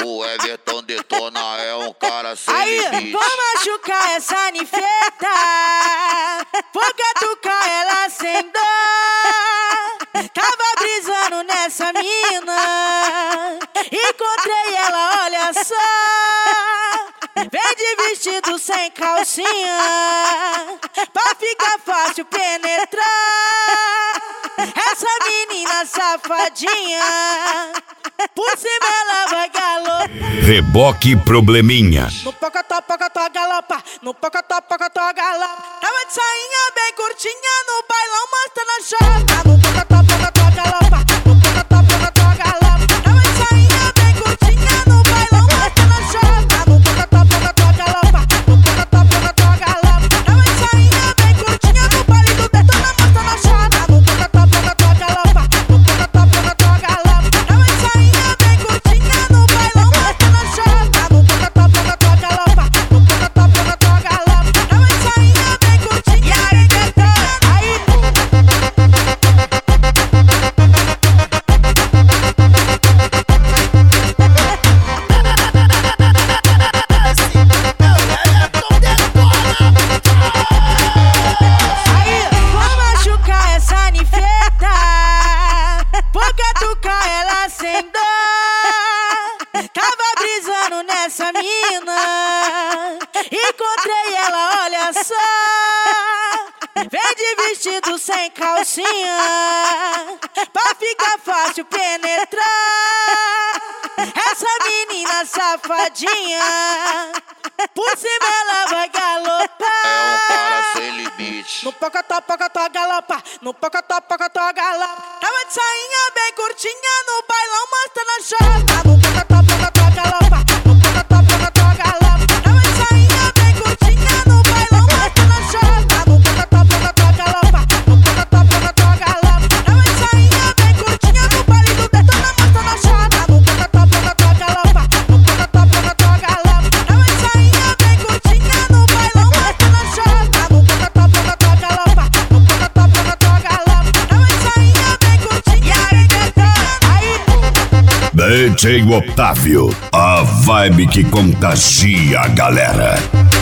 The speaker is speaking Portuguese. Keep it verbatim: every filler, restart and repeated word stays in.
O Everton Detona é um cara sem Aí, limite. vou machucar essa ninfeta, vou catucar ela sem dó. Tava brisando nessa mina, encontrei ela, olha só. Vem de vestido sem calcinha, pra ficar fácil penetrar. Essa menina safadinha, por cima ela vai galopar. Reboque Probleminha. No pocotó, pocotó, galopa. No pocotó, pocotó, galopa. Tava de sainha bem curtinha no bailão, mostrando a chota. No pocotó, pocotó, galopa. No pocotó, pocotó, galopa. Tava de sainha bem curtinha no bailão, mostrando a chota. No pocotó, pocotó, galopa. No pocotó, pocotó, galopa. Tava de sainha bem curtinha no baile do Detona, mostrando a chota. No pocotó, pocotó, galopa. No pocotó, pocotó, galopa. Tava de sainha bem curtinha no bailão, mostrando a chota. No pocotó, pocotó, galopa. No pocotó, pocotó, galopa. Tava de sainha bem curtinha. E aí, Detona, aí. Aí, vou machucar essa ninfeta, vou catucar ela sem dó. Tava brisando nessa mina, encontrei ela, olha só. Vem de vestido sem calcinha, pra ficar fácil penetrar. Essa menina safadinha, por cima ela vai galopar. É um cara sem limite. No pocotó, pocotó, galopa. No pocotó, pocotó, galopa. Tava de sainha bem curtinha no bailão, mostrando a chota. No pocotó, pocotó, galopa. No pocotó, pocotó, galopa. Tava de sainha bem curtinha no bailão, mostrando a chota. No pocotó, pocotó, galopa. No pocotó, pocotó, galopa. Tava de sainha bem curtinha no baile do Detona, mostrando a chota. No pocotó, pocotó, galopa. No pocotó, pocotó, galopa. Tava de sainha bem curtinha no bailão, mostrando a chota. No pocotó, pocotó, galopa. No pocotó, pocotó, galopa. Tava de sainha bem curtinha. E aí, Detona, aí. D J Otávio, a vibe que contagia a galera.